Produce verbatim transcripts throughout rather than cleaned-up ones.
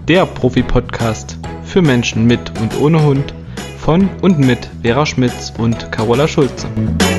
der Profi-Podcast für Menschen mit und ohne Hund von und mit Vera Schmitz und Carola Schulze.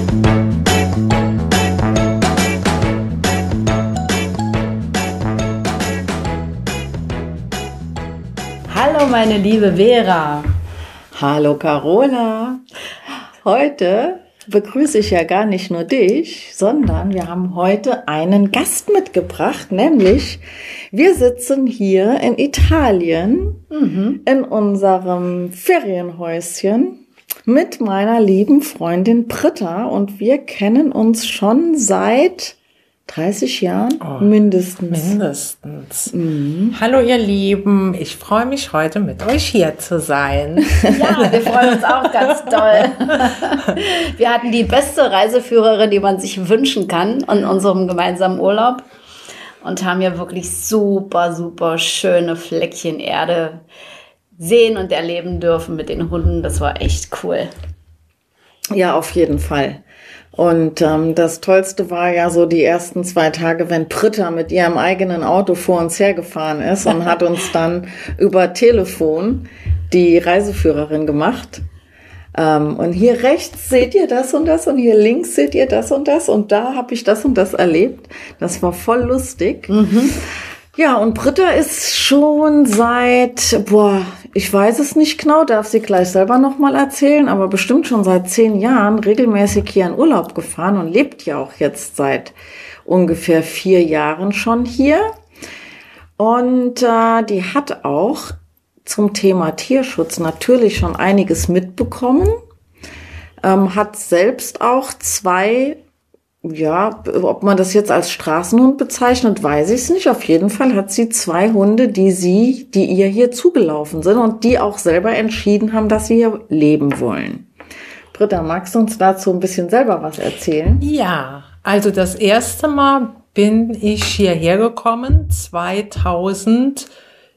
Hallo meine liebe Vera. Hallo Carola. Heute begrüße ich ja gar nicht nur dich, sondern wir haben heute einen Gast mitgebracht, nämlich wir sitzen hier in Italien mhm. in unserem Ferienhäuschen mit meiner lieben Freundin Britta und wir kennen uns schon seit dreißig Jahren oh, mindestens. Mindestens. Mhm. Hallo ihr Lieben, ich freue mich heute mit euch hier zu sein. Ja, wir freuen uns auch ganz doll. Wir hatten die beste Reiseführerin, die man sich wünschen kann in unserem gemeinsamen Urlaub und haben ja wirklich super, super schöne Fleckchen Erde sehen und erleben dürfen mit den Hunden. Das war echt cool. Ja, auf jeden Fall. Und ähm, das Tollste war ja so die ersten zwei Tage, wenn Britta mit ihrem eigenen Auto vor uns hergefahren ist und hat uns dann über Telefon die Reiseführerin gemacht. Ähm, und hier rechts seht ihr das und das und hier links seht ihr das und das und da habe ich das und das erlebt. Das war voll lustig. Mhm. Ja, und Britta ist schon seit, boah, ich weiß es nicht genau, darf sie gleich selber nochmal erzählen, aber bestimmt schon seit zehn Jahren regelmäßig hier in Urlaub gefahren und lebt ja auch jetzt seit ungefähr vier Jahren schon hier. Und äh, die hat auch zum Thema Tierschutz natürlich schon einiges mitbekommen, ähm, hat selbst auch zwei, ja, ob man das jetzt als Straßenhund bezeichnet, weiß ich es nicht. Auf jeden Fall hat sie zwei Hunde, die sie, die ihr hier zugelaufen sind und die auch selber entschieden haben, dass sie hier leben wollen. Britta, magst du uns dazu ein bisschen selber was erzählen? Ja, also das erste Mal bin ich hierher gekommen, zweitausendzehn,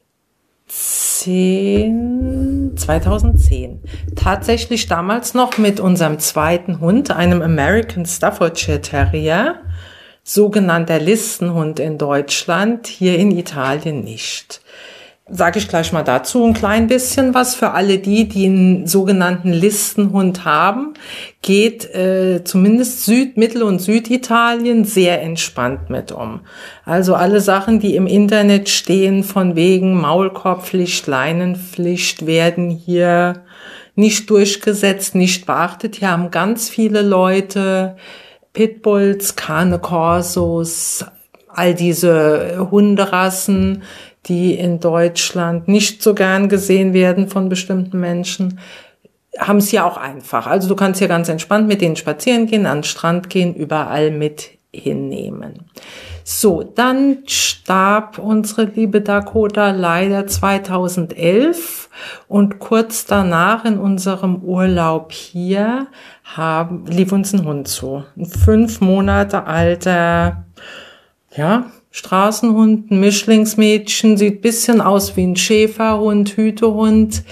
zweitausendzehn. Tatsächlich damals noch mit unserem zweiten Hund, einem American Staffordshire Terrier, sogenannter Listenhund in Deutschland, hier in Italien nicht. Sage ich gleich mal dazu ein klein bisschen was. Für alle die, die einen sogenannten Listenhund haben, geht äh, zumindest Süd-, Mittel- und Süditalien sehr entspannt mit um. Also alle Sachen, die im Internet stehen, von wegen Maulkorbpflicht, Leinenpflicht, werden hier nicht durchgesetzt, nicht beachtet. Hier haben ganz viele Leute Pitbulls, Cane Corsos, all diese Hunderassen, die in Deutschland nicht so gern gesehen werden von bestimmten Menschen, haben es ja auch einfach. Also du kannst hier ganz entspannt mit denen spazieren gehen, an den Strand gehen, überall mit hinnehmen. So, dann starb unsere liebe Dakota leider zweitausendelf und kurz danach in unserem Urlaub hier haben, lief uns ein Hund zu. Ein fünf Monate alter, ja, Straßenhund, ein Mischlingsmädchen, sieht bisschen aus wie ein Schäferhund, Hütehund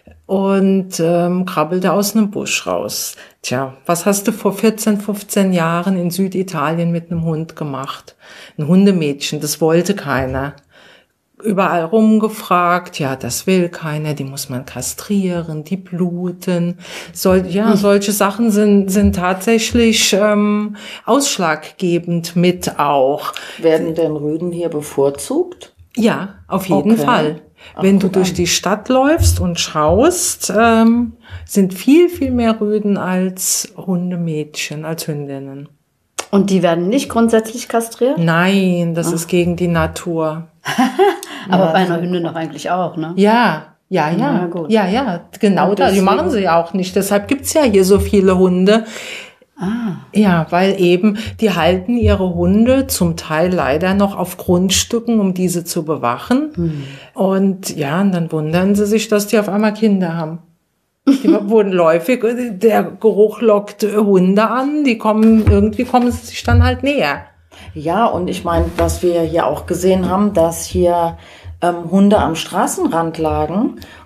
und ähm, krabbelte aus einem Busch raus. Tja, was hast du vor vierzehn, fünfzehn Jahren in Süditalien mit einem Hund gemacht? Ein Hundemädchen, das wollte keiner. Überall rumgefragt, ja, das will keiner, die muss man kastrieren, die bluten. Sol- ja, solche Sachen sind, sind tatsächlich ähm, ausschlaggebend mit auch. Werden denn Rüden hier bevorzugt? Ja, auf jeden Okay. Fall. Ach, Wenn du guck durch an. die Stadt läufst und schaust, ähm, sind viel, viel mehr Rüden als Hundemädchen, als Hündinnen. Und die werden nicht grundsätzlich kastriert? Nein, das ist gegen die Natur. Aber bei einer Hündin doch eigentlich auch, ne? Ja, ja, ja, Na gut. ja, ja, genau Und das. Die deswegen- machen sie ja auch nicht. Deshalb gibt's ja hier so viele Hunde. Ah. Ja, weil eben, die halten ihre Hunde zum Teil leider noch auf Grundstücken, um diese zu bewachen. Hm. Und ja, und dann wundern sie sich, dass die auf einmal Kinder haben. Die wurden läufig, der Geruch lockt Hunde an, die kommen, irgendwie kommen sie sich dann halt näher. Ja, und ich meine, was wir hier auch gesehen haben, dass hier ähm, Hunde am Straßenrand lagen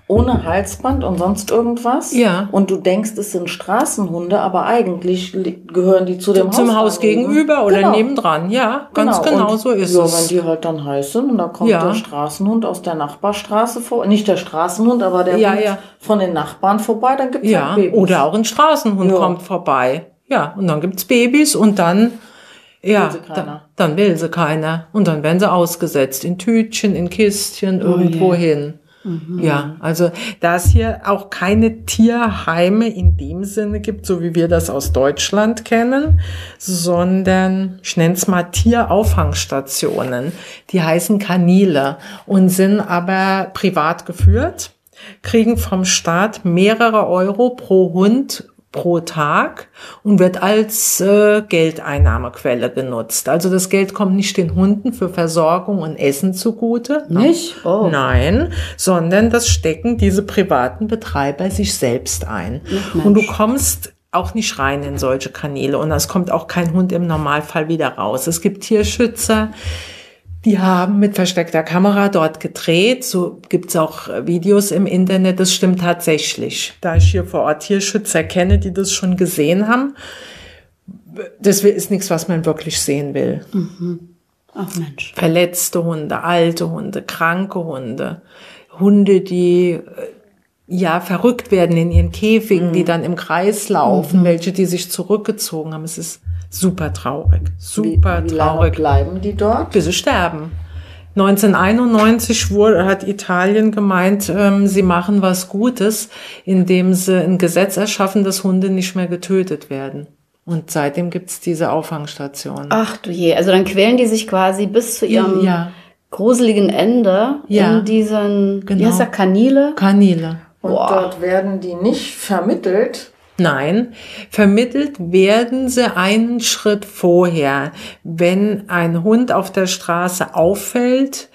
ohne Halsband und sonst irgendwas. Ja. Und du denkst, es sind Straßenhunde, aber eigentlich li- gehören die zu dem Haus. Zum Haus gegenüber oder Genau. nebendran. Ja, ganz genau, und, so ist ja, es. wenn die halt dann heiß sind und da kommt Ja. der Straßenhund aus der Nachbarstraße vor, nicht der Straßenhund, aber der Ja, Hund ja. von den Nachbarn vorbei, dann gibt's Ja, halt Babys. oder auch ein Straßenhund Ja. kommt vorbei. Ja, und dann gibt's Babys und dann, ja, Will sie keiner. dann, dann will sie keiner. Und dann werden sie ausgesetzt in Tütchen, in Kistchen, irgendwo hin. Ja, also da es hier auch keine Tierheime in dem Sinne gibt, so wie wir das aus Deutschland kennen, sondern ich nenne es mal Tierauffangsstationen. Die heißen Kanile und sind aber privat geführt, kriegen vom Staat mehrere Euro pro Hund pro Tag und wird als äh, Geldeinnahmequelle genutzt. Also das Geld kommt nicht den Hunden für Versorgung und Essen zugute. Nicht? Oh. Nein, sondern das stecken diese privaten Betreiber sich selbst ein. Mensch. Und du kommst auch nicht rein in solche Kanäle und es kommt auch kein Hund im Normalfall wieder raus. Es gibt Tierschützer, die haben mit versteckter Kamera dort gedreht. So gibt's auch Videos im Internet. Das stimmt tatsächlich. Da ich hier vor Ort Tierschützer kenne, die das schon gesehen haben, das ist nichts, was man wirklich sehen will. Ach Mensch. Verletzte Hunde, alte Hunde, kranke Hunde, Hunde, die äh, ja verrückt werden in ihren Käfigen, die dann im Kreis laufen, welche, die sich zurückgezogen haben. Es ist super traurig, super wie, wie lange traurig. bleiben die dort? Bis sie sterben. neunzehnhunderteinundneunzig wurde, hat Italien gemeint, ähm, sie machen was Gutes, indem sie ein Gesetz erschaffen, dass Hunde nicht mehr getötet werden. Und seitdem gibt's diese Auffangstation. Ach du je, also dann quälen die sich quasi bis zu ihrem Ja. gruseligen Ende Ja. in diesen, wie Genau. heißt das, Kanäle? Kanäle. Und Boah. dort werden die nicht vermittelt. Nein, vermittelt werden sie einen Schritt vorher. Wenn ein Hund auf der Straße auffällt,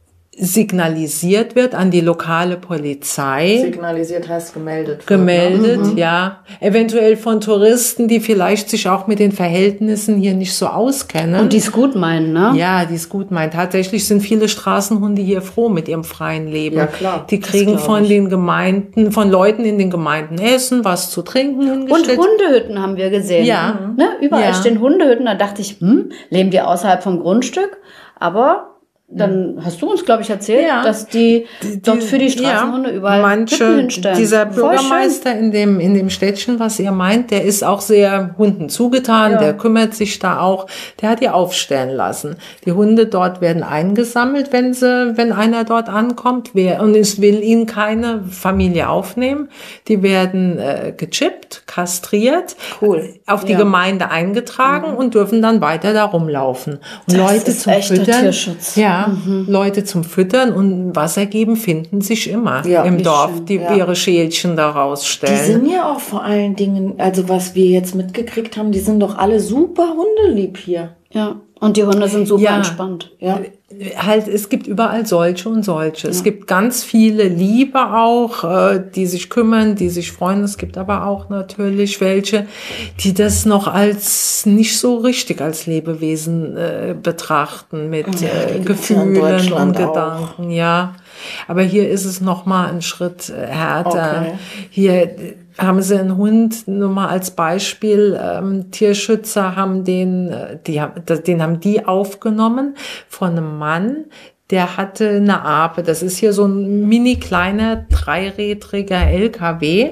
signalisiert wird an die lokale Polizei. Signalisiert heißt gemeldet. wird, Gemeldet, ne? ja. Eventuell von Touristen, die vielleicht sich auch mit den Verhältnissen hier nicht so auskennen. Und die es gut meinen, ne? Ja, die es gut meint. Tatsächlich sind viele Straßenhunde hier froh mit ihrem freien Leben. Ja, klar. Die Das kriegen glaub von ich. den Gemeinden, von Leuten in den Gemeinden Essen, was zu trinken Und hingestellt. Hundehütten haben wir gesehen. Ja. Ne? Überall Ja. stehen Hundehütten. Da dachte ich, hm, leben die außerhalb vom Grundstück? Aber dann hast du uns, glaube ich, erzählt, Ja. dass die, dort für die Straßenhunde ja, überall manche, Hütten hinstellen. dieser Voll Bürgermeister in dem, in dem Städtchen, was ihr meint, der ist auch sehr Hunden zugetan, Ja. der kümmert sich da auch, der hat die aufstellen lassen. Die Hunde dort werden eingesammelt, wenn sie, wenn einer dort ankommt, wer, und es will ihn keine Familie aufnehmen. Die werden äh, gechippt, kastriert, Cool. auf die Ja. Gemeinde eingetragen und dürfen dann weiter da rumlaufen. Und Das Leute ist zum echter Füttern, Tierschutz. ja, Leute zum Füttern und Wasser geben finden sich immer Ja, im wie Dorf, schön, die ja. ihre Schälchen da Die rausstellen. sind ja auch vor allen Dingen, also was wir jetzt mitgekriegt haben, die sind doch alle super hundelieb hier. Ja. Und die Hunde sind super Ja. entspannt. Ja. Halt, es gibt überall solche und solche. Es gibt ganz viele Liebe auch, äh, die sich kümmern, die sich freuen. Es gibt aber auch natürlich welche, die das noch als nicht so richtig als Lebewesen äh, betrachten mit Ja, äh, die gibt's ja in Gefühlen und Deutschland auch. Gedanken. Ja, aber hier ist es noch mal ein Schritt äh, härter. Okay. Hier äh, haben sie einen Hund, nur mal als Beispiel, ähm, Tierschützer haben den, äh, die, haben- das- den haben die aufgenommen von einem Mann, der hatte eine Ape. Das ist hier so ein mini kleiner, dreirädriger L K W.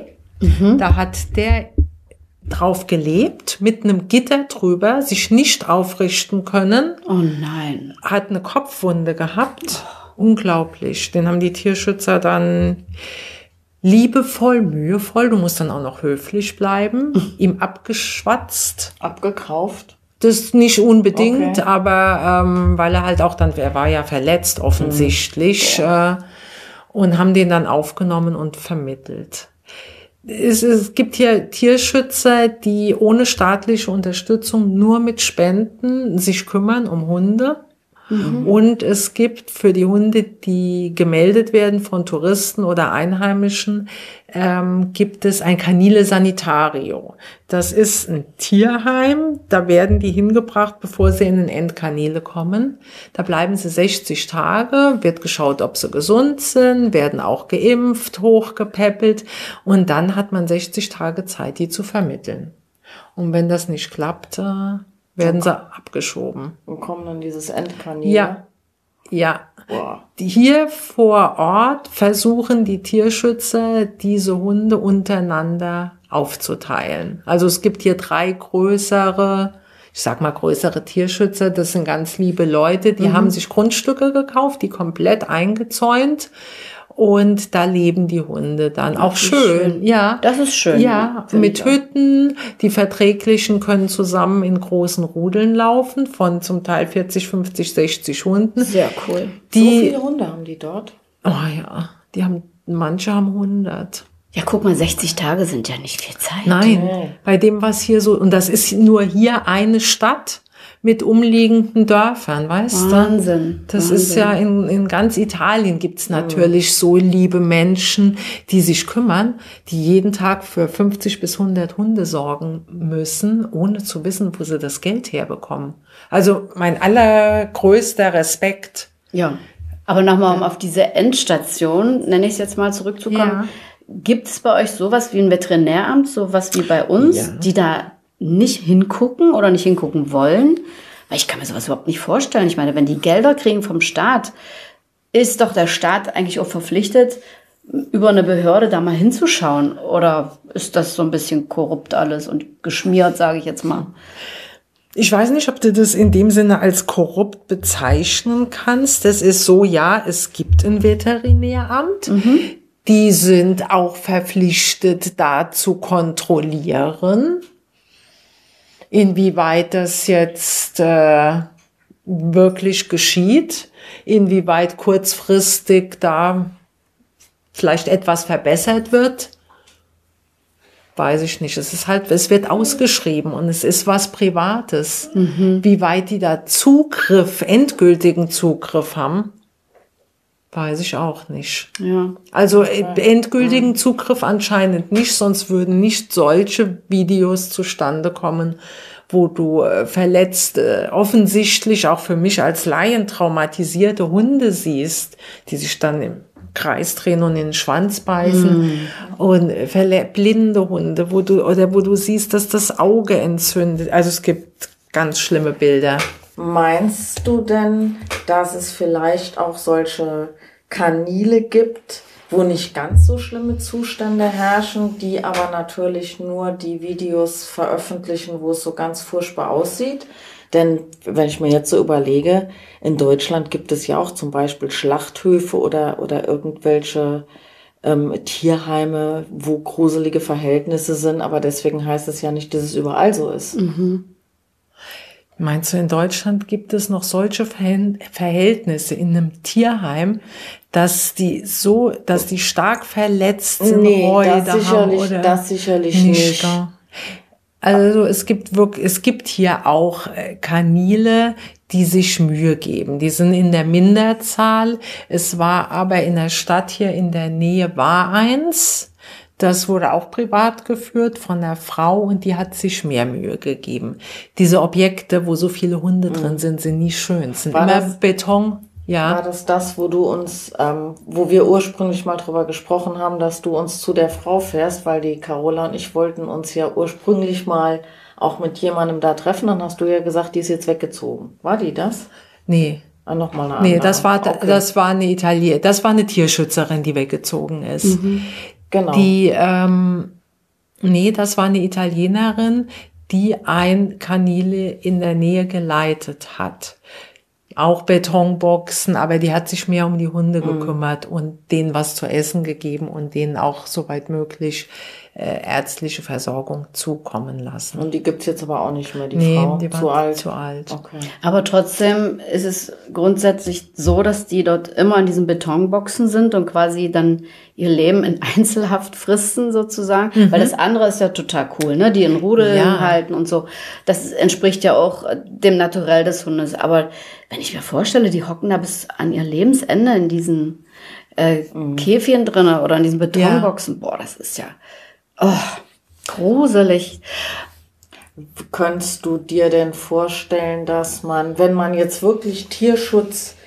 Da hat der drauf gelebt, mit einem Gitter drüber, sich nicht aufrichten können, Oh nein. hat eine Kopfwunde gehabt. Unglaublich. Den haben die Tierschützer dann liebevoll, mühevoll, du musst dann auch noch höflich bleiben, ihm abgeschwatzt. Abgekauft. Das nicht unbedingt, Okay. aber ähm, weil er halt auch dann, er war ja verletzt offensichtlich, äh, und haben den dann aufgenommen und vermittelt. Es, es gibt hier Tierschützer, die ohne staatliche Unterstützung nur mit Spenden sich kümmern um Hunde. Mhm. Und es gibt für die Hunde, die gemeldet werden von Touristen oder Einheimischen, ähm, gibt es ein Canile Sanitario. Das ist ein Tierheim, da werden die hingebracht, bevor sie in den Endkanile kommen. Da bleiben sie sechzig Tage, wird geschaut, ob sie gesund sind, werden auch geimpft, hochgepäppelt und dann hat man sechzig Tage Zeit, die zu vermitteln. Und wenn das nicht klappt, äh, werden sie abgeschoben. Und kommen dann dieses Endkanil? Ja, ja. Boah. Die hier vor Ort versuchen die Tierschützer, diese Hunde untereinander aufzuteilen. Also es gibt hier drei größere, ich sag mal größere Tierschützer, das sind ganz liebe Leute, die mhm. haben sich Grundstücke gekauft, die komplett eingezäunt. Und da leben die Hunde dann das auch schön. schön. Ja, das ist schön. Ja, mit Hütten. Die Verträglichen können zusammen in großen Rudeln laufen von zum Teil vierzig, fünfzig, sechzig Hunden. Sehr cool. Die, so viele Hunde haben die dort? Oh ja, die haben, manche haben hundert. Ja, guck mal, sechzig Tage sind ja nicht viel Zeit. Nein, nee. Bei dem, was hier so, und das ist nur hier eine Stadt mit umliegenden Dörfern, weißt du? Wahnsinn. Das Wahnsinn. ist ja in, in ganz Italien gibt's natürlich mhm. so liebe Menschen, die sich kümmern, die jeden Tag für fünfzig bis hundert Hunde sorgen müssen, ohne zu wissen, wo sie das Geld herbekommen. Also mein allergrößter Respekt. Ja, aber nochmal, um auf diese Endstation, nenne ich es jetzt mal, zurückzukommen. Ja. Gibt es bei euch sowas wie ein Veterinäramt, sowas wie bei uns, ja. die da nicht hingucken oder nicht hingucken wollen? Weil ich kann mir sowas überhaupt nicht vorstellen. Ich meine, wenn die Gelder kriegen vom Staat, ist doch der Staat eigentlich auch verpflichtet, über eine Behörde da mal hinzuschauen. Oder ist das so ein bisschen korrupt alles und geschmiert, sage ich jetzt mal? Ich weiß nicht, ob du das in dem Sinne als korrupt bezeichnen kannst. Das ist so, ja, es gibt ein Veterinäramt. Mhm. Die sind auch verpflichtet, da zu kontrollieren, inwieweit das jetzt äh, wirklich geschieht, inwieweit kurzfristig da vielleicht etwas verbessert wird, weiß ich nicht. Es ist halt, es wird ausgeschrieben und es ist was Privates. Mhm. Wie weit die da Zugriff, endgültigen Zugriff haben, weiß ich auch nicht. Ja. Also endgültigen Zugriff anscheinend nicht, sonst würden nicht solche Videos zustande kommen, wo du äh, verletzt, äh, offensichtlich auch für mich als Laien traumatisierte Hunde siehst, die sich dann im Kreis drehen und in den Schwanz beißen. Mm. Und äh, blinde Hunde, wo du, oder wo du siehst, dass das Auge entzündet. Also es gibt ganz schlimme Bilder. Meinst du denn, dass es vielleicht auch solche Kanile gibt, wo nicht ganz so schlimme Zustände herrschen, die aber natürlich nur die Videos veröffentlichen, wo es so ganz furchtbar aussieht? Denn wenn ich mir jetzt so überlege, in Deutschland gibt es ja auch zum Beispiel Schlachthöfe oder, oder irgendwelche ähm, Tierheime, wo gruselige Verhältnisse sind, aber deswegen heißt es ja nicht, dass es überall so ist. Mhm. Meinst du, in Deutschland gibt es noch solche Verhältnisse in einem Tierheim, dass die so, dass die stark verletzt sind, nee, Freude das sicherlich, haben oder das sicherlich nicht. nicht. Also es gibt wirklich, es gibt hier auch Kanile, die sich Mühe geben. Die sind in der Minderzahl. Es war aber in der Stadt hier in der Nähe war eins. Das wurde auch privat geführt von einer Frau und die hat sich mehr Mühe gegeben. Diese Objekte, wo so viele Hunde mhm. drin sind, sind nie schön. Es sind war immer das, Beton. Ja. War das das, wo du uns, ähm, wo wir ursprünglich mal drüber gesprochen haben, dass du uns zu der Frau fährst, weil die Carola und ich wollten uns ja ursprünglich mal auch mit jemandem da treffen. Dann hast du ja gesagt, die ist jetzt weggezogen. War die das? Nee. Ah, noch mal eine nee, andere. das war, okay. das war eine Italienerin, das war eine Tierschützerin, die weggezogen ist. Mhm. Genau. Die, ähm, nee, das war eine Italienerin, die ein Kanile in der Nähe geleitet hat. Auch Betonboxen, aber die hat sich mehr um die Hunde gekümmert mm. und denen was zu essen gegeben und denen auch soweit möglich äh, ärztliche Versorgung zukommen lassen. Und die gibt's jetzt aber auch nicht mehr, die nee, Frau? die war zu alt? zu alt. Okay. Aber trotzdem ist es grundsätzlich so, dass die dort immer in diesen Betonboxen sind und quasi dann ihr Leben in Einzelhaft fristen sozusagen. Mhm. Weil das andere ist ja total cool, ne? Die in Rudeln ja. halten und so. Das entspricht ja auch dem Naturell des Hundes. Aber wenn ich mir vorstelle, die hocken da bis an ihr Lebensende in diesen äh, mhm. Käfchen drinne oder in diesen Betonboxen. Ja. Boah, das ist ja oh, gruselig. Könntest du dir denn vorstellen, dass man, wenn man jetzt wirklich Tierschutz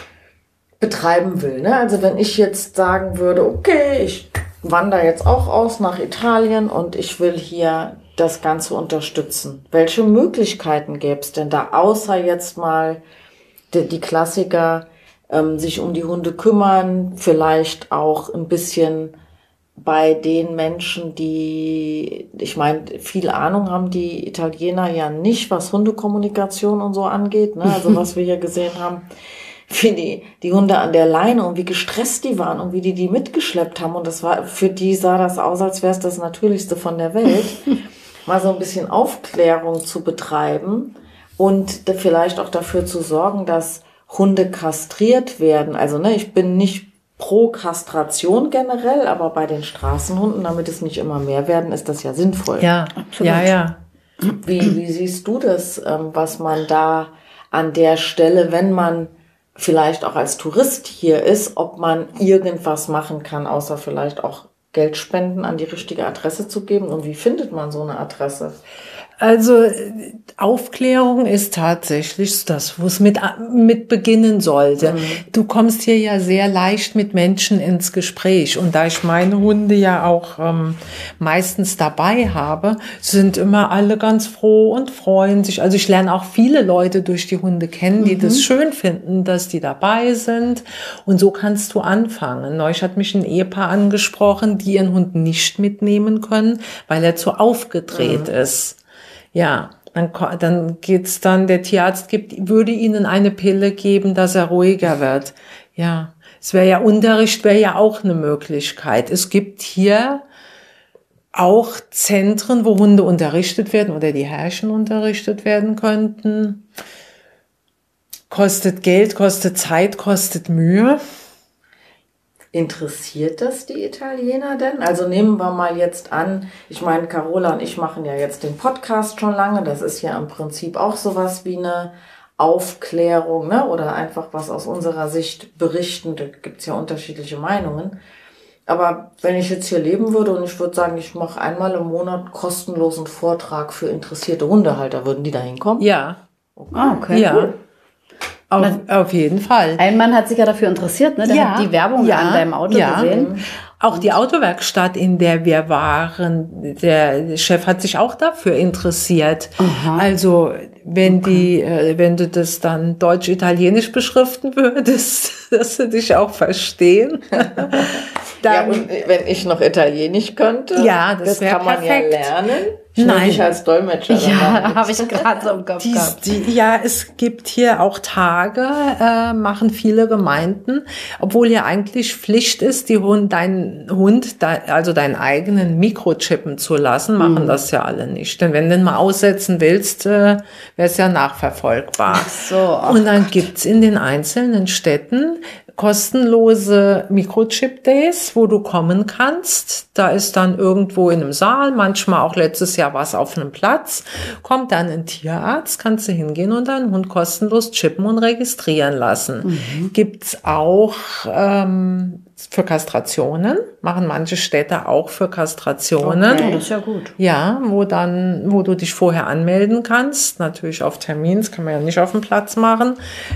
betreiben will, ne? Also wenn ich jetzt sagen würde, okay, ich wandere jetzt auch aus nach Italien und ich will hier das Ganze unterstützen. Welche Möglichkeiten gäbe es denn da, außer jetzt mal die, die Klassiker, ähm, sich um die Hunde kümmern, vielleicht auch ein bisschen bei den Menschen, die, ich meine, viel Ahnung haben die Italiener ja nicht, was Hundekommunikation und so angeht, ne? Also was wir hier gesehen haben, wie die, die Hunde an der Leine und wie gestresst die waren und wie die die mitgeschleppt haben. Und das war, für die sah das aus, als wäre es das Natürlichste von der Welt. Mal so ein bisschen Aufklärung zu betreiben und vielleicht auch dafür zu sorgen, dass Hunde kastriert werden. Also, ne, ich bin nicht pro Kastration generell, aber bei den Straßenhunden, damit es nicht immer mehr werden, ist das ja sinnvoll. Ja, absolut. Ja, ja. Wie, wie siehst du das, was man da an der Stelle, wenn man vielleicht auch als Tourist hier ist, ob man irgendwas machen kann, außer vielleicht auch Geld spenden, an die richtige Adresse zu geben? Und wie findet man so eine Adresse? Also Aufklärung ist tatsächlich das, wo es mit, mit beginnen sollte. Mhm. Du kommst hier ja sehr leicht mit Menschen ins Gespräch. Und da ich meine Hunde ja auch ähm, meistens dabei habe, sind immer alle ganz froh und freuen sich. Also ich lerne auch viele Leute durch die Hunde kennen, die mhm. das schön finden, dass die dabei sind. Und so kannst du anfangen. Neulich hat mich ein Ehepaar angesprochen, die ihren Hund nicht mitnehmen können, weil er zu aufgedreht mhm. ist. Ja, dann, dann geht's dann, der Tierarzt gibt, würde ihnen eine Pille geben, dass er ruhiger wird. Ja, es wäre ja, Unterricht wäre ja auch eine Möglichkeit. Es gibt hier auch Zentren, wo Hunde unterrichtet werden oder die Herrchen unterrichtet werden könnten. Kostet Geld, kostet Zeit, kostet Mühe. Interessiert das die Italiener denn? Also nehmen wir mal jetzt an, ich meine, Carola und ich machen ja jetzt den Podcast schon lange. Das ist ja im Prinzip auch sowas wie eine Aufklärung, ne? Oder einfach was aus unserer Sicht berichten. Da gibt's ja unterschiedliche Meinungen. Aber wenn ich jetzt hier leben würde und ich würde sagen, ich mache einmal im Monat kostenlosen Vortrag für interessierte Hundehalter, würden die da hinkommen? Ja. Okay, ah, okay ja. Cool. Auf, auf jeden Fall. Ein Mann hat sich ja dafür interessiert, ne? Der ja, hat die Werbung ja, an deinem Auto ja. gesehen. Auch die Autowerkstatt, in der wir waren, der Chef hat sich auch dafür interessiert. Aha. Also wenn okay. die, äh, wenn du das dann deutsch-italienisch beschriften würdest, dass sie dich auch verstehen. Dann, ja, und wenn ich noch Italienisch könnte, ja, das, das kann man perfekt. ja lernen. Ich Nein. Nicht als Dolmetscher. Ja, habe ich gerade so im Kopf die, gehabt. Die, ja, es gibt hier auch Tage, äh, machen viele Gemeinden, obwohl ja eigentlich Pflicht ist, die Hund, deinen Hund, de, also deinen eigenen Mikrochippen zu lassen, machen mhm. das ja alle nicht. Denn wenn du den mal aussetzen willst, äh, wäre es ja nachverfolgbar. Ach so, ach Und dann Gott. gibt's in den einzelnen Städten kostenlose Microchip-Days, wo du kommen kannst. Da ist dann irgendwo in einem Saal, manchmal auch letztes Jahr war es auf einem Platz, kommt dann ein Tierarzt, kannst du hingehen und deinen Hund kostenlos chippen und registrieren lassen. Mhm. Gibt's auch ähm, für Kastrationen, machen manche Städte auch für Kastrationen. Okay, das ist ja gut. Ja, wo dann, wo du dich vorher anmelden kannst, natürlich auf Termin, das kann man ja nicht auf dem Platz machen.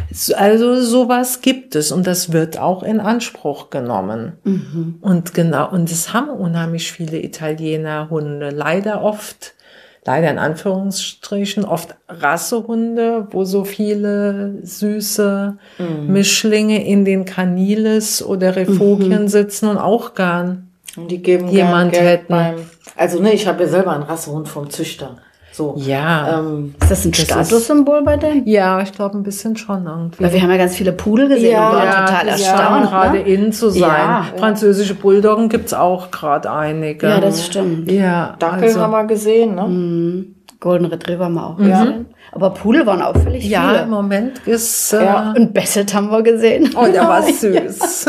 Also sowas gibt es und das wird auch in Anspruch genommen. Mhm. Und genau, und es haben unheimlich viele Italiener Hunde, leider oft, leider in Anführungsstrichen, oft Rassehunde, wo so viele süße mhm. Mischlinge in den Caniles oder Refugien mhm. sitzen und auch gern und die geben jemand gern Geld hätten. Beim, also ne, ich habe ja selber einen Rassehund vom Züchter. So. Ja. Ähm, Ist das ein Statussymbol bei denen? Ja, ich glaube ein bisschen schon irgendwie. Weil wir haben ja ganz viele Pudel gesehen Ja, und waren ja, total das erstaunt. scheint gerade Ne? in zu sein. Ja. Französische Bulldoggen gibt's auch gerade einige. Ja, das stimmt. Ja, Dackel also, haben wir gesehen, ne? Mhm. Golden Retriever haben wir auch gesehen. Aber Pudel waren auffällig ja, viele. im Moment ist... Äh, Ja. Und Basset haben wir gesehen. Oh, der war süß.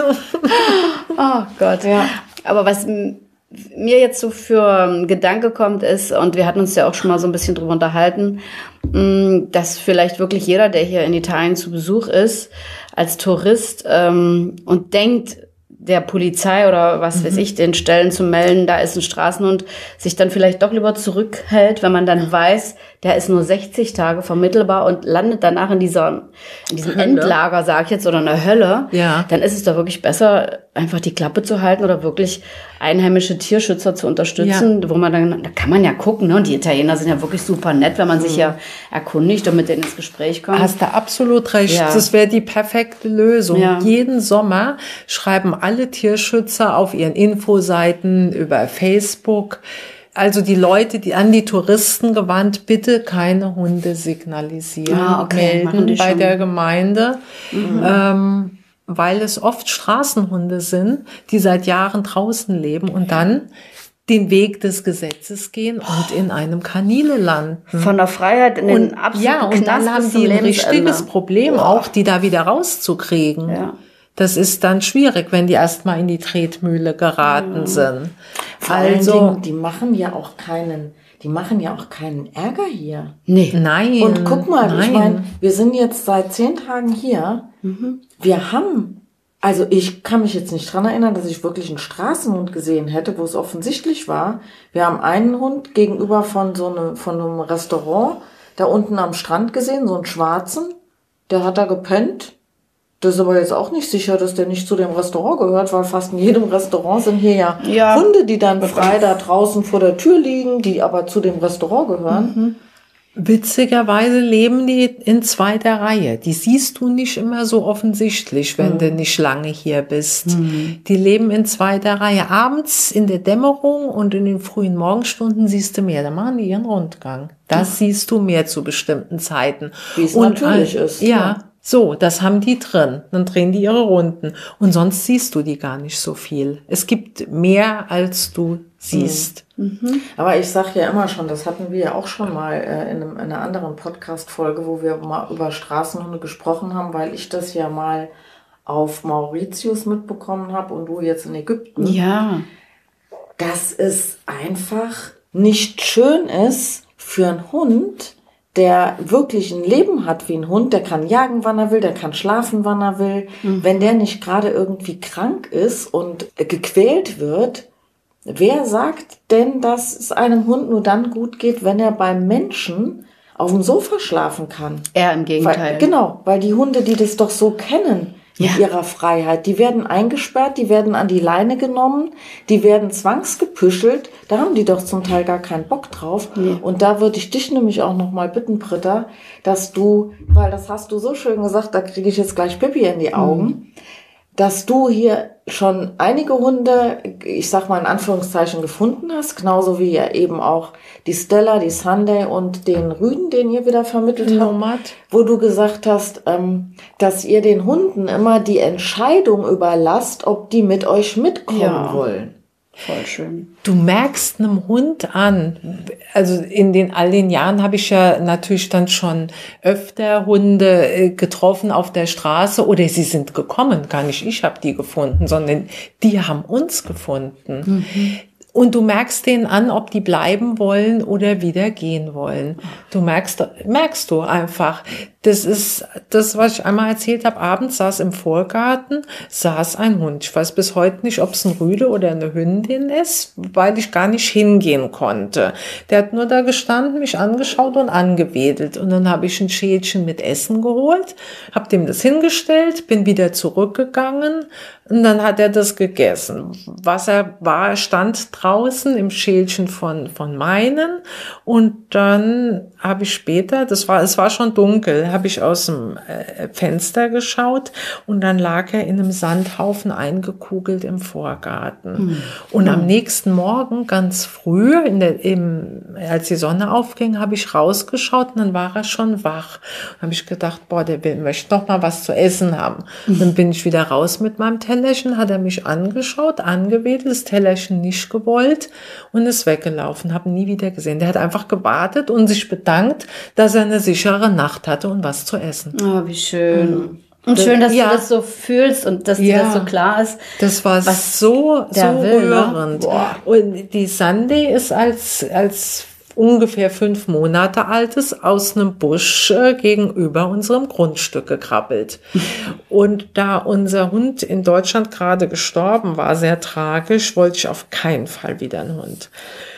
Oh Gott. Ja. Aber was m- mir jetzt so für ein Gedanke kommt, ist, und wir hatten uns ja auch schon mal so ein bisschen drüber unterhalten, mh, dass vielleicht wirklich jeder, der hier in Italien zu Besuch ist, als Tourist ähm, und denkt, der Polizei oder was weiß ich, den Stellen zu melden, da ist ein Straßenhund, sich dann vielleicht doch lieber zurückhält, wenn man dann weiß, der ist nur sechzig Tage vermittelbar und landet danach in dieser, in diesem Hölle. Endlager, sag ich jetzt, oder in der Hölle, Ja. dann ist es doch wirklich besser, einfach die Klappe zu halten oder wirklich einheimische Tierschützer zu unterstützen, wo man dann, da kann man ja gucken, ne? Und die Italiener sind ja wirklich super nett, wenn man sich ja erkundigt und mit denen ins Gespräch kommt. Hast du absolut recht. Ja. Das wäre die perfekte Lösung. Ja. Jeden Sommer schreiben alle Tierschützer auf ihren Infoseiten über Facebook, also die Leute, die an die Touristen gewandt, bitte keine Hunde signalisieren, Ah, okay. Machen melden die bei schon. der Gemeinde, ähm, weil es oft Straßenhunde sind, die seit Jahren draußen leben und dann den Weg des Gesetzes gehen und in einem Kanile landen. Von der Freiheit in den Und, absoluten ja, und dann Knast haben bis zum die ein Lebensende. richtiges Problem, auch die da wieder rauszukriegen. Ja. Das ist dann schwierig, wenn die erstmal in die Tretmühle geraten sind. Vor allen Also, Dingen, die machen ja auch keinen, die machen ja auch keinen Ärger hier. Nee. nein. Und guck mal, nein. ich meine, wir sind jetzt seit zehn Tagen hier. Wir haben, also ich kann mich jetzt nicht dran erinnern, dass ich wirklich einen Straßenhund gesehen hätte, wo es offensichtlich war. Wir haben einen Hund gegenüber von so einem, von einem Restaurant da unten am Strand gesehen, so einen schwarzen. Der hat da gepennt. Das ist aber jetzt auch nicht sicher, dass der nicht zu dem Restaurant gehört, weil fast in jedem Restaurant sind hier ja, Ja. Hunde, die dann frei da draußen vor der Tür liegen, die aber zu dem Restaurant gehören. Witzigerweise leben die in zweiter Reihe. Die siehst du nicht immer so offensichtlich, wenn du nicht lange hier bist. Die leben in zweiter Reihe. Abends in der Dämmerung und in den frühen Morgenstunden siehst du mehr. Da machen die ihren Rundgang. Das siehst du mehr zu bestimmten Zeiten. Wie es Und natürlich all- ist, Ja. ja. So, das haben die drin. Dann drehen die ihre Runden. Und sonst siehst du die gar nicht so viel. Es gibt mehr, als du siehst. Aber ich sag ja immer schon, das hatten wir ja auch schon mal äh, in, einem, in einer anderen Podcast-Folge, wo wir mal über Straßenhunde gesprochen haben, weil ich das ja mal auf Mauritius mitbekommen habe und du jetzt in Ägypten. Ja. Dass es einfach nicht schön ist für einen Hund, der wirklich ein Leben hat wie ein Hund, der kann jagen, wann er will, der kann schlafen, wann er will. Wenn der nicht gerade irgendwie krank ist und äh, gequält wird, wer sagt denn, dass es einem Hund nur dann gut geht, wenn er beim Menschen auf dem Sofa schlafen kann? Eher im Gegenteil. Weil, genau, weil die Hunde, die das doch so kennen, mit Ja. ihrer Freiheit, die werden eingesperrt, die werden an die Leine genommen, die werden zwangsgepüschelt, da haben die doch zum Teil gar keinen Bock drauf. Und da würde ich dich nämlich auch noch mal bitten, Britta, dass du, weil das hast du so schön gesagt, da kriege ich jetzt gleich Pipi in die Augen, Mhm. dass du hier schon einige Hunde, ich sag mal in Anführungszeichen, gefunden hast, genauso wie ja eben auch die Stella, die Sunday und den Rüden, den ihr wieder vermittelt habt, Nomad. wo du gesagt hast, ähm, dass ihr den Hunden immer die Entscheidung überlasst, ob die mit euch mitkommen Ja. wollen. Voll schön. Du merkst einem Hund an, also in den all den Jahren habe ich ja natürlich dann schon öfter Hunde äh, getroffen auf der Straße oder sie sind gekommen, gar nicht ich habe die gefunden, sondern die haben uns gefunden. Und du merkst denen an, ob die bleiben wollen oder wieder gehen wollen. Du merkst, merkst du einfach. Das ist das, was ich einmal erzählt habe. Abends saß im Vorgarten, saß ein Hund. Ich weiß bis heute nicht, ob es ein Rüde oder eine Hündin ist, weil ich gar nicht hingehen konnte. Der hat nur da gestanden, mich angeschaut und angewedelt. Und dann habe ich ein Schälchen mit Essen geholt, habe dem das hingestellt, bin wieder zurückgegangen und dann hat er das gegessen. Was er war, stand draußen im Schälchen von, von meinen. Und dann habe ich später, das war, es war schon dunkel, habe ich aus dem äh, Fenster geschaut und dann lag er in einem Sandhaufen eingekugelt im Vorgarten. Mhm. Und am nächsten Morgen, ganz früh, in der, im, als die Sonne aufging, habe ich rausgeschaut und dann war er schon wach. Dann habe ich gedacht, boah, der will, möchte noch mal was zu essen haben. Mhm. Dann bin ich wieder raus mit meinem Tellerchen, hat er mich angeschaut, angewedelt, das Tellerchen nicht gewollt und ist weggelaufen, habe ihn nie wieder gesehen. Der hat einfach gewartet und sich bedankt, dass er eine sichere Nacht hatte und was zu essen. Oh, wie schön. Mhm. Und schön, dass ja. du das so fühlst und dass ja. dir das so klar ist. Das war so, so will, rührend. Ne? Und die Sunday ist als, als ungefähr fünf Monate altes aus einem Busch äh, gegenüber unserem Grundstück gekrabbelt. Und da unser Hund in Deutschland gerade gestorben war, sehr tragisch, wollte ich auf keinen Fall wieder einen Hund.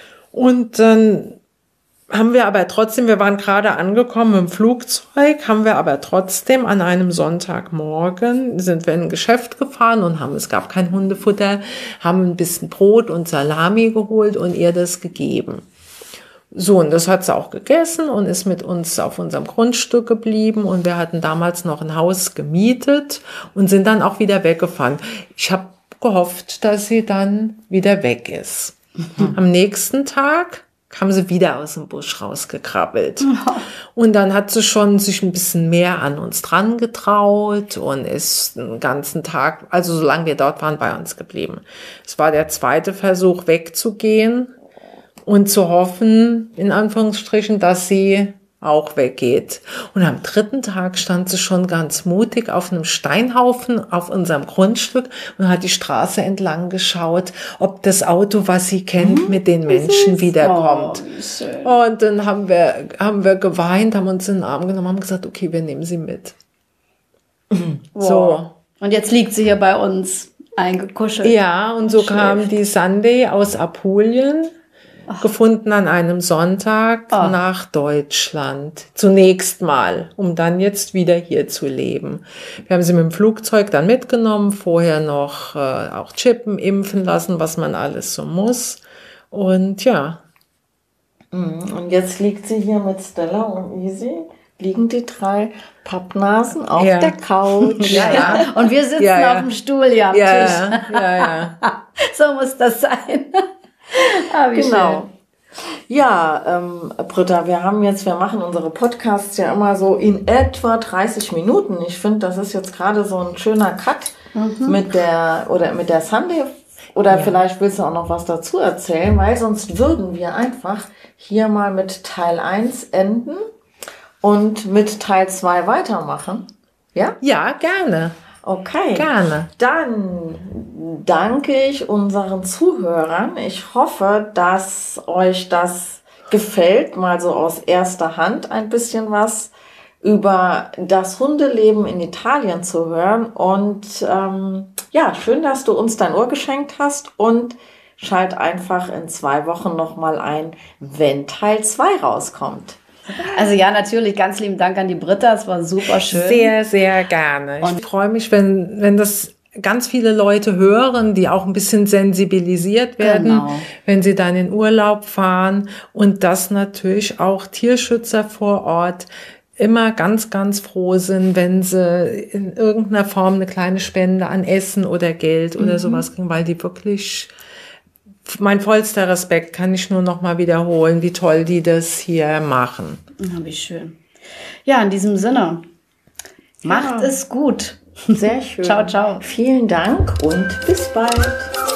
Und dann haben wir aber trotzdem, wir waren gerade angekommen im Flugzeug, haben wir aber trotzdem an einem Sonntagmorgen sind wir in ein Geschäft gefahren und haben, es gab kein Hundefutter, haben ein bisschen Brot und Salami geholt und ihr das gegeben. So, und das hat sie auch gegessen und ist mit uns auf unserem Grundstück geblieben und wir hatten damals noch ein Haus gemietet und sind dann auch wieder weggefahren. Ich habe gehofft, dass sie dann wieder weg ist. Mhm. Am nächsten Tag kam sie wieder aus dem Busch rausgekrabbelt. Oh. Und dann hat sie schon sich ein bisschen mehr an uns dran getraut und ist den ganzen Tag, also solange wir dort waren, bei uns geblieben. Es war der zweite Versuch, wegzugehen und zu hoffen, in Anführungsstrichen, dass sie auch weggeht. Und am dritten Tag stand sie schon ganz mutig auf einem Steinhaufen auf unserem Grundstück und hat die Straße entlang geschaut, ob das Auto, was sie kennt, mhm, mit den Menschen wiederkommt. Oh, und dann haben wir, haben wir geweint, haben uns in den Arm genommen, haben gesagt, okay, wir nehmen sie mit. Mhm. Wow. So. Und jetzt liegt sie hier bei uns eingekuschelt. Ja, und so Schön. Kam die Sunday aus Apulien, Ach. gefunden an einem Sonntag oh. nach Deutschland. Zunächst mal, um dann jetzt wieder hier zu leben. Wir haben sie mit dem Flugzeug dann mitgenommen, vorher noch äh, auch chippen, impfen lassen, was man alles so muss. Und ja. Und jetzt liegt sie hier mit Stella und Easy. Liegen die drei Pappnasen auf ja. der Couch. Ja, ja. Und wir sitzen ja, ja. auf dem Stuhl hier am ja, Tisch. Ja, ja, ja. So muss das sein. Ah, wie genau. Schön. Ja, ähm, Britta, wir haben jetzt, wir machen unsere Podcasts ja immer so in etwa dreißig Minuten. Ich finde, das ist jetzt gerade so ein schöner Cut mhm. mit der, oder mit der Sunday. Oder ja. vielleicht willst du auch noch was dazu erzählen, weil sonst würden wir einfach hier mal mit Teil eins enden und mit Teil zwei weitermachen. Ja? Ja, gerne. Okay. Gerne. Dann danke ich unseren Zuhörern. Ich hoffe, dass euch das gefällt, mal so aus erster Hand ein bisschen was über das Hundeleben in Italien zu hören. Und ähm, ja, schön, dass du uns dein Ohr geschenkt hast und schalt einfach in zwei Wochen nochmal ein, wenn Teil zwei rauskommt. Also ja, natürlich, ganz lieben Dank an die Britta, es war super schön. Sehr, sehr gerne. Und ich freue mich, wenn, wenn das ganz viele Leute hören, die auch ein bisschen sensibilisiert werden, genau. wenn sie dann in Urlaub fahren und dass natürlich auch Tierschützer vor Ort immer ganz, ganz froh sind, wenn sie in irgendeiner Form eine kleine Spende an Essen oder Geld oder mhm. sowas kriegen, weil die wirklich... Mein vollster Respekt, kann ich nur noch mal wiederholen, wie toll die das hier machen. Ja, wie schön. Ja, in diesem Sinne, macht ja. es gut. Sehr schön. Ciao, ciao. Vielen Dank und bis bald.